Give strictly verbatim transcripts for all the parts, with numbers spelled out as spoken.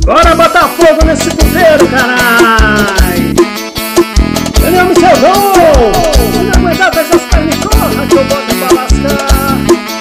Bora botar fogo nesse puteiro, carai! Daniel Michelzão! Se não aguentar, fecha as pernas e corra que eu boto pra lascar.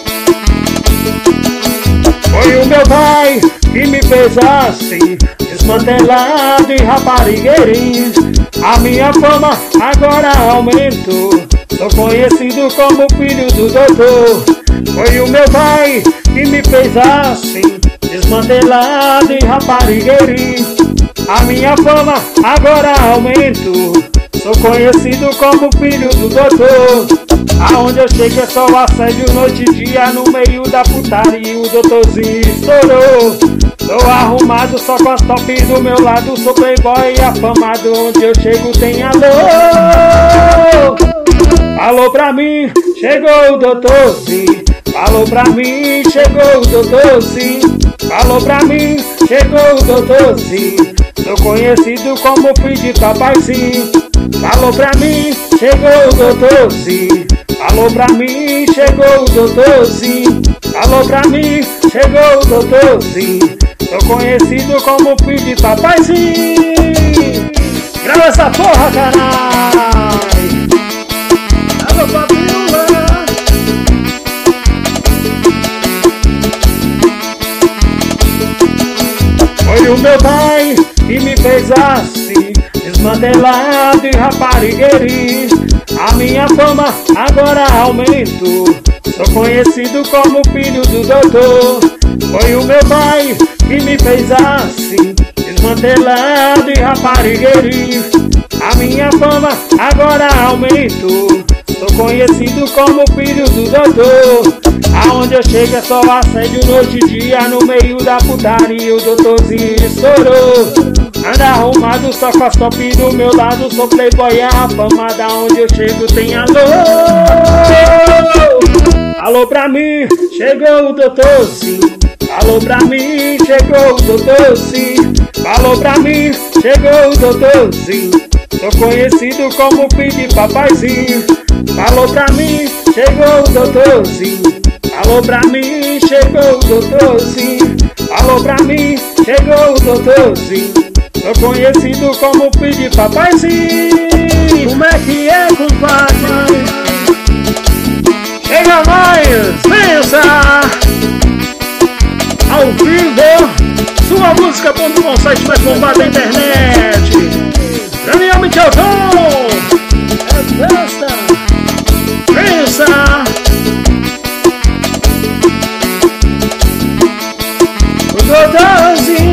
Foi o meu pai que me fez assim, desmantelado e raparigueirinho. A minha fama agora aumentou, sou conhecido como filho do doutor. Foi o meu pai que me fez assim, desmantelado e raparigueirinho. A minha fama agora aumentou, sou conhecido como filho do doutor. Aonde eu chego é só assédio noite e dia, no meio da putaria o doutorzinho estourou. Tô arrumado só com as top do meu lado, sou playboy afamado, onde eu chego tem alô. Falou pra mim, chegou o doutorzinho. Falou pra mim, chegou o doutorzinho. Falou pra mim, chegou o doutorzinho. Sou conhecido como filho de papaizinho. Falou pra mim, chegou o doutorzinho. Falou pra mim, chegou o doutorzinho. Falou pra mim, chegou o doutorzinho. Sou conhecido como filho de papaizinho. Grava essa porra, caralho! Alô, Fabiola! Foi o meu pai que me fez assim, desmantelado e raparigueirinho. A minha fama agora aumentou, sou conhecido como filho do doutor. Foi o meu pai que me fez assim, desmantelado e raparigueirinho. A minha fama agora aumentou, sou conhecido como filho do doutor. Aonde eu chego é só assédio noite e dia, no meio da putaria o doutorzinho estourou. Anda arrumado só com as top do meu lado, sou playboy afamada, onde eu chego tem alô. Alô pra mim, chegou o doutorzinho. Falou pra mim, chegou o doutorzinho. Falou pra mim, chegou o doutorzinho. Sou conhecido como filho de papaizinho. Falou pra mim, chegou o doutorzinho. Falou pra mim, chegou o doutorzinho. Falou pra mim, chegou o doutorzinho. Sou conhecido como filho de papaizinho. Como é que é, compadre? Chega mais, pensa! Ao vivo, sua música ponto com, site mais bombado da internet. Daniel Michelzão! É festa! Pensa! O doutorzinho